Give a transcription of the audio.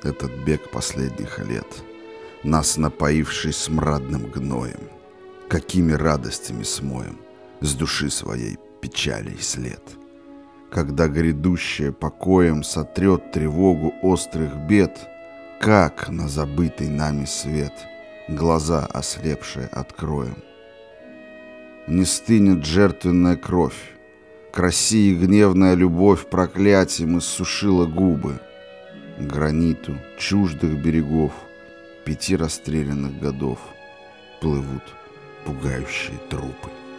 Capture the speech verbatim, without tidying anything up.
этот бег последних лет, нас напоивший смрадным гноем, какими радостями смоем с души своей печалей след. Когда грядущее покоем сотрет тревогу острых бед, как на забытый нами свет глаза ослепшие откроем? Не стынет жертвенная кровь, к России гневная любовь проклятием иссушила губы. К граниту чуждых берегов пяти расстрелянных годов плывут пугающие трупы.